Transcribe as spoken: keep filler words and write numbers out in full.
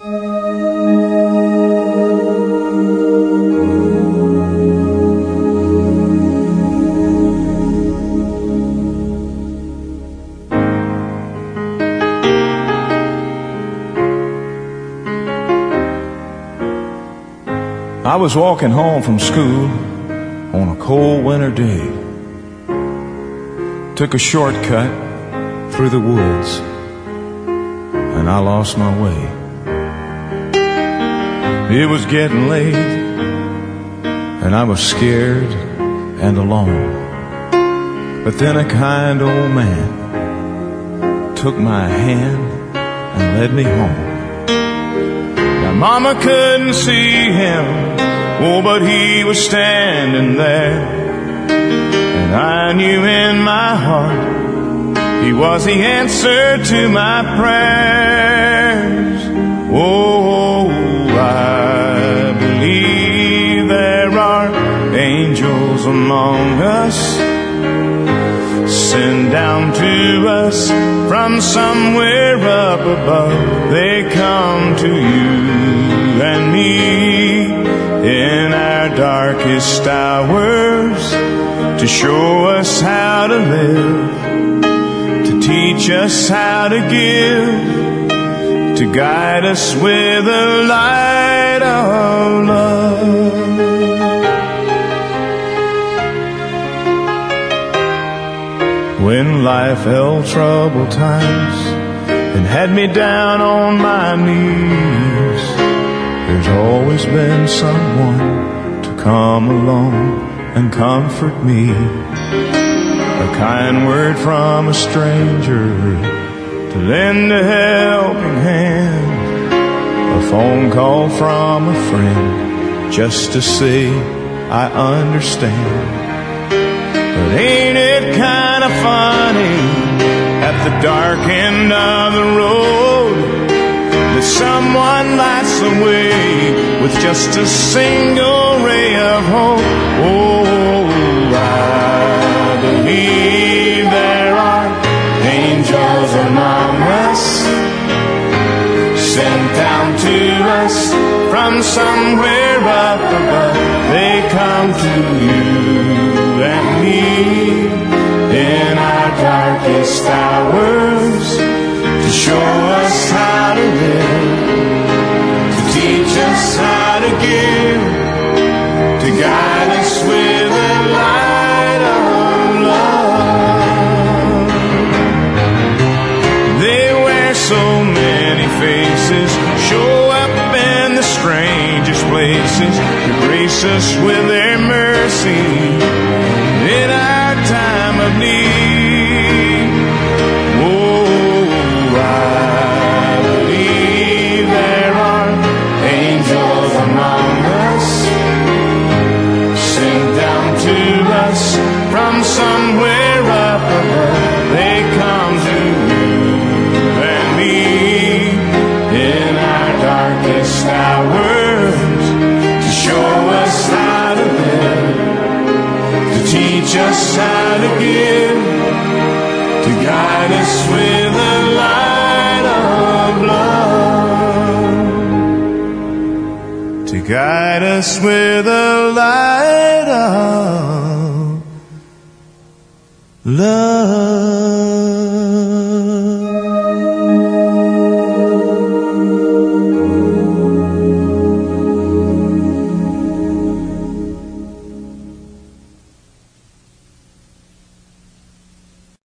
I was walking home from school on a cold winter day. Took a shortcut through the woods, and I lost my way. It was getting late, and I was scared and alone. But then a kind old man took my hand and led me home. Now Mama couldn't see him, oh, but he was standing there. And I knew in my heart he was the answer to my prayers. Oh, I believe there are angels among us, sent down to us from somewhere up above. They come to you and me in our darkest hours to show us how to live, to teach us how to give, to guide us with the light of love. When life held troubled times and had me down on my knees, there's always been someone to come along and comfort me. A kind word from a stranger to lend a helping hand, a phone call from a friend just to say I understand. But ain't it kind of funny at the dark end of the road that someone lights the way with just a single ray of hope? Oh, I believe there are angels among us, sent down to us from somewhere up above. They come to you and me in our darkest hours to show us how to live, to teach us how to give, to guide us with the light of love. They wear so many faces, show up in the strangest places to grace us with their mercy in our time of need. Oh, I believe there are angels among us, sent down to us from somewhere up above. They come to you and me in our darkest hours to show us how to live, to teach us how to give, to guide us with the light of love, to guide us with the light of love.